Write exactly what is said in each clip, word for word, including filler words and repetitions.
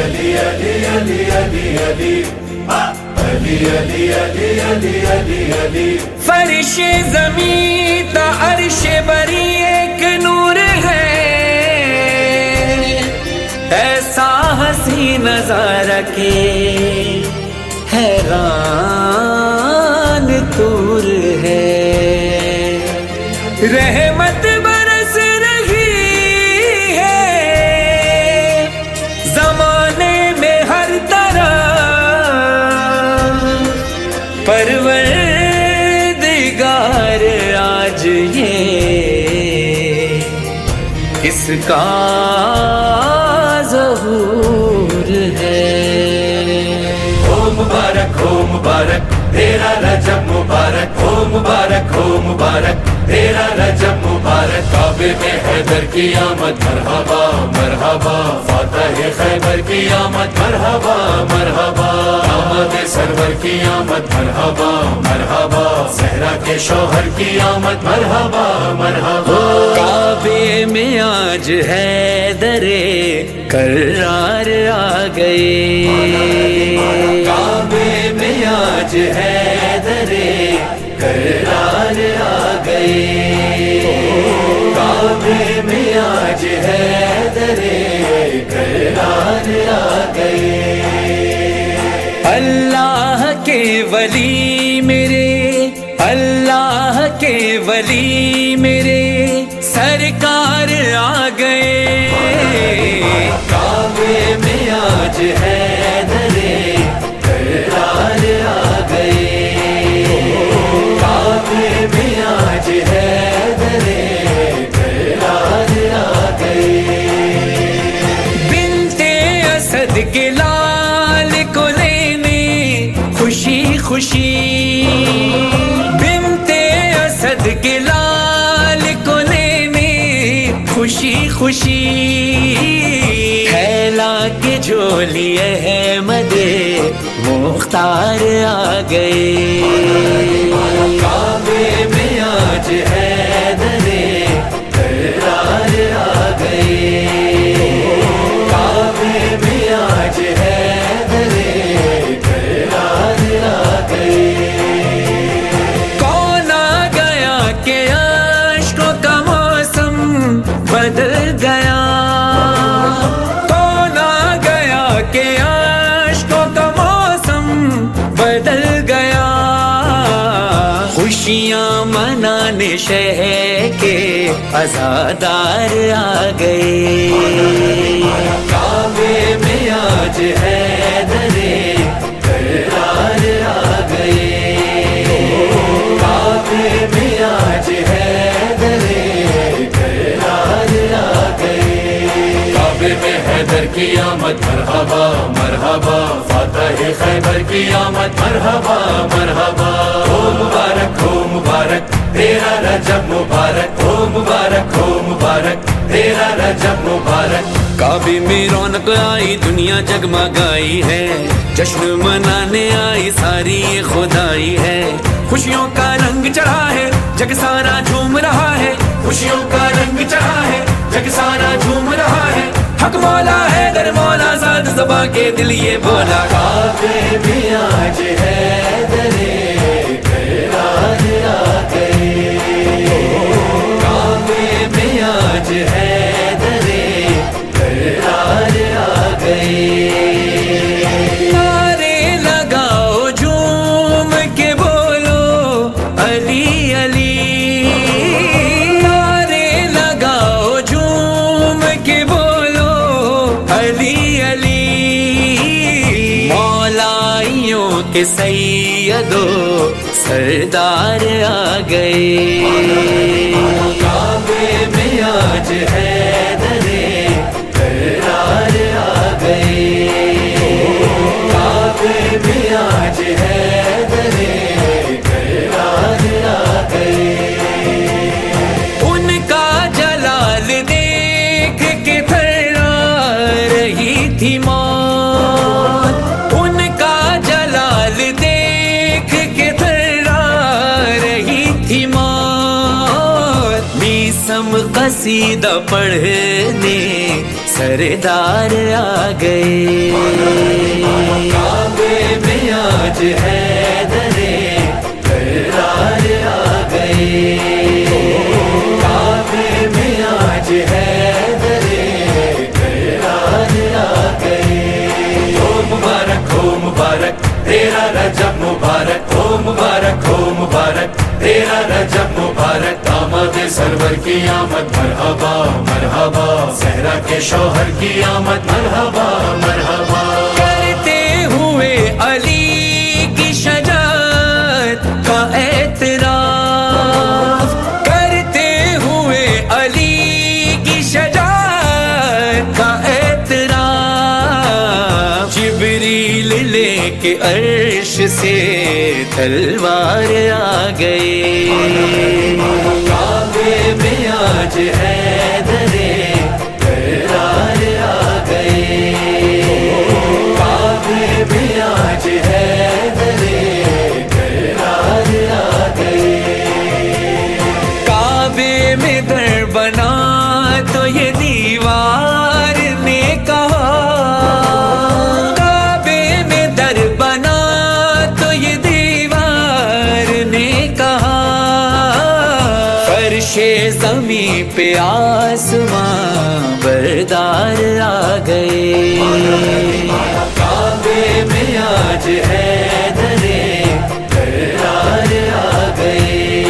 علی علی علی علی علی علی علی علی علی علی علی فرش زمین تا عرش بری ایک نور ہے، ایسا حسین نظارہ کہ حیران طور ہے، رحمت برس رہی ہے زمانے میں ہر طرح، پروردگار آج یہ کس کا ظہور ہے؟ ہو مبارک ہو مبارک تیرا رجب مبارک، ہو مبارک ہو مبارک تیرا رجب مبارک، کعبے میں حیدر کی آمد مرحبا مرحبا، فاتح خیبر کی آمد مرحبا مرحبا، داماد سرور کی آمد مرحبا مرحبا، زہرا کے شوہر کی آمد مرحبا مرحبا، کعبے میں آج حیدر کرار آ گئے، کعبے میں آج حیدر کرار آ گئے، کعبے میں آج حیدر کرار آ گئے، اللہ کے ولی میرے، اللہ کے ولی میرے سرکار آ گئے، کعبے میں آج حیدر کرار آ گئے، کعبے میں آج حیدر کرار آ گئے، بنت اسد کے لال کو لینے خوشی خوشی، بنت اسد کے لال کو لینے خوشی خوشی، پھیلا کے جھولی احمد مختار آ گئے، کعبے میں آج حیدر کرار آ گئے، کعبے میں آج حیدر کرار آ گئے، کون آ گیا کہ عشقوں کا موسم بدل گیا، کون آ گیا کہ عشقوں کا موسم بدل گیا، خوشیاں منانے شہر کے عزادار آ گئے، کعبے میں آج حیدر کرار آ گئے، کعبے میں آج حیدر کرار آ گئے، کعبے میں حیدر کی آمد مرحبا مرحبا، فاتح خیبر کی آمد مرحبا مرحبا، ہو مبارک ہو مبارک تیرا رجب مبارک، ہو مبارک ہو مبارک تیرا رجب مبارک، کعبے میں رونق آئی دنیا جگمگائی ہے، جشن منانے آئی ساری خدائی ہے، خوشیوں کا رنگ چڑھا ہے جگ سارا جھوم رہا ہے، خوشیوں کا رنگ چڑھا ہے جگ سارا جھوم رہا ہے، حق مولا ہے در مولا ذات زباں کے دل یہ بولا، کعبے میں آج حیدر کرار آ گئے، کعبے میں آج حیدر کرار آ گئے، نعرے لگاؤ جھوم کے بولو علی علی، نعرے لگاؤ جھوم کے بولو علی علی، مولائیوں کے سیدو سردار آ گئے، کعبے میں آج حیدر کرار آ گئے، کعبے میں آج حیدر کرار آ گئے، ان کا جلال دیکھ کے تھرا رہی تھی موت، ان کا جلال دیکھ کے تھرا رہی تھی موت، بیسم قصیدہ پڑھنے سردار آ گئے. کعبے میں آج حیدر کرار آ گئے. کعبے میں آج حیدر کرار آ گئے. ہو مبارک ہو مبارک تیرا رجب مبارک. ہو مبارک ہو مبارک تیرا رجب مبارک. داماد سرور کی آمد مرحبا مرحبا. صحرا کے شوہر کی آمد مرحبا مرحبا. کرتے ہوئے علی کی شجاعت کا اعتراف، کرتے ہوئے علی کی شجاعت کا اعتراف. جبریل لے کے عرش سے تلوار آ گئے. کعبے میں آج حیدر کرار آ گئے. کعبے میں آج حیدر کرار آ گئے. کعبے میں در بنا تو یہ دیوار نے کہا، کعبے میں در بنا تو یہ دیوار نے کہا. فرش زمین پہ آسمان بردار آ گئے. کعبے میں آج حیدر کرار آ گئے.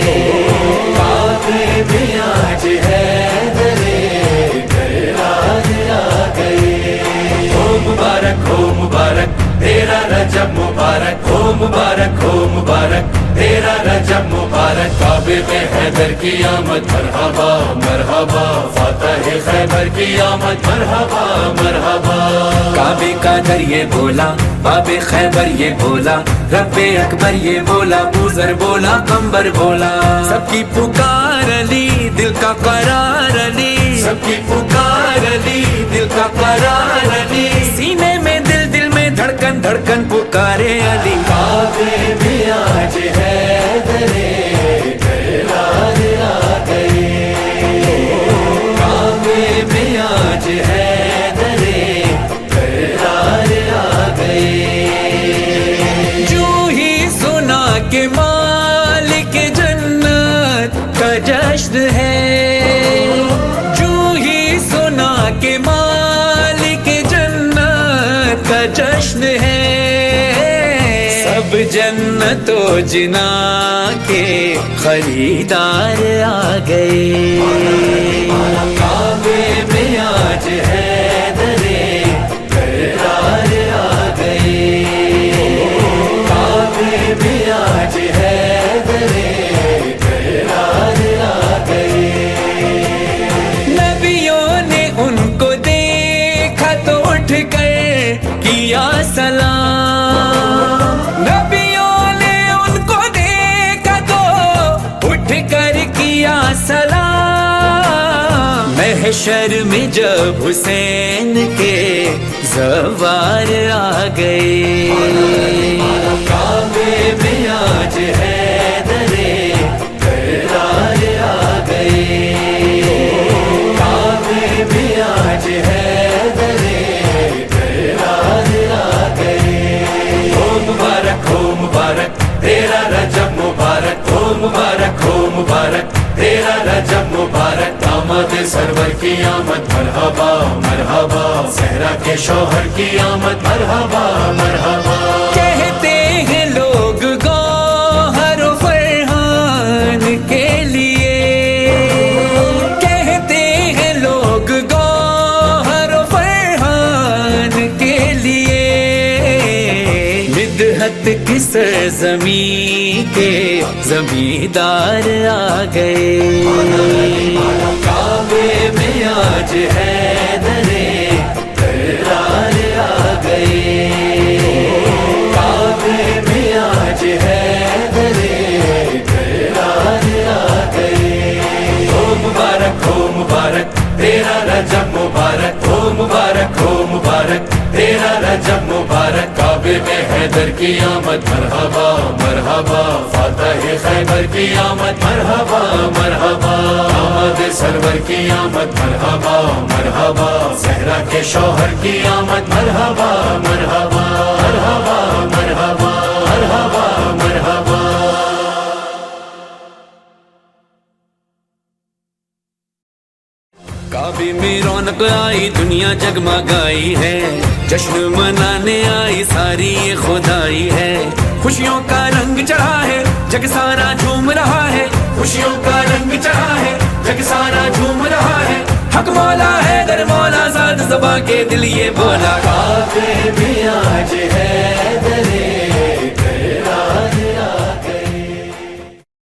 کعبے میں آج حیدر کرار آ گئے. ہو مبارک ہو مبارک تیرا رجب مبارک. ہو مبارک ہو مبارک تیرا رجب مبارک. کعبے میں حیدر کی آمد مرحبا مرحبا. فاتح خیبر کی آمد مرحبا مرحبا. کعبے کا در یہ بولا، باب خیبر یہ بولا، رب اکبر یہ بولا، بوزر بولا، قمبر بولا. سب کی پکار علی، دل کا قرار علی، سب کی پکار علی، دل کا قرار علی. سینے میں دل، دل میں دھڑکن، دھڑکن پکارے علی. کعبے میں آج حیدر کرار آ گئے. کعبے میں آج حیدر کرار آ گئے. جو ہی سنا کہ مالک جنت کا جشن ہے، جو ہی سنا کہ مالک جنت کا جشن ہے. سب جنت و جنا کے خریدار آ گئے. کعبے میں آج حیدر کرار آ گئے. کعبے میں آج حیدر کرار آ گئے. نبیوں نے ان کو دیکھا تو اٹھ کر کیا سلام. نبیوں نے ان کو دیکھا تو اٹھ کر کیا سلام. محشر میں جب حسین کے زوار آ گئے. کعبے میں آج حیدر کرار آ گئے. کعبے میں آج حیدر کرار آ گئے. ہو مبارک ہو مبارک تیرا رجب مبارک. ہو مبارک ہو مبارک تیرا رجب مبارک. داماد سرور کی آمد مرحبا مرحبا. صحرا کے شوہر کی آمد مرحبا مرحبا. کہتے ہیں لوگ گوہر و فرحان کے لیے، کہتے ہیں لوگ گوہر و فرحان کے لیے. مدحت کی سرزمین کے زمیندار آ گئے. کعبے میں آج حیدر کرار آ گئے. کعبے میں آج حیدر کرار آ گئے. ہو مبارک ہو مبارک تیرا رجب مبارک. ہو مبارک ہو مبارک تیرا رجب مبارک. کعبے کعبے میں حیدر کی آمد مرحبا مرحبا، فاتح خیبر کی آمد مرحبا مرحبا، آمد سرور کی آمد مرحبا مرحبا، زہرا کے شوہر کی آمد مرحبا مرحبا مرحبا مرحبا مرحبا مرحبا۔ کعبے میں رونق آئی دنیا جگمگائی ہے، جشن منانے آئی ساری یہ خدائی ہے، خوشیوں کا رنگ چڑھا ہے جگ سارا جھوم رہا ہے، خوشیوں کا رنگ چڑھا ہے جگ سارا جھوم رہا ہے، حق مولا ہے در مولا زاد زباں کے دل یہ بولا، کعبے میں آج ہے در